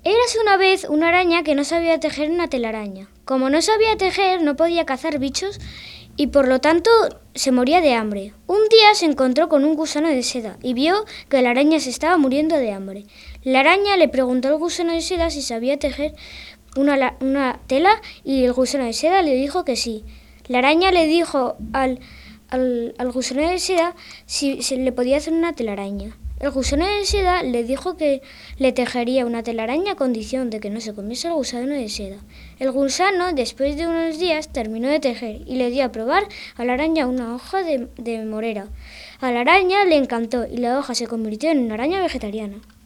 Érase una vez una araña que no sabía tejer una telaraña. Como no sabía tejer, no podía cazar bichos y por lo tanto se moría de hambre. Un día se encontró con un gusano de seda y vio que la araña se estaba muriendo de hambre. La araña le preguntó al gusano de seda si sabía tejer una tela y el gusano de seda le dijo que sí. La araña le dijo al gusano de seda si se le podía hacer una telaraña. El gusano de seda le dijo que le tejería una telaraña a condición de que no se comiese el gusano de seda. El gusano, después de unos días, terminó de tejer y le dio a probar a la araña una hoja de morera. A la araña le encantó y la hoja se convirtió en una araña vegetariana.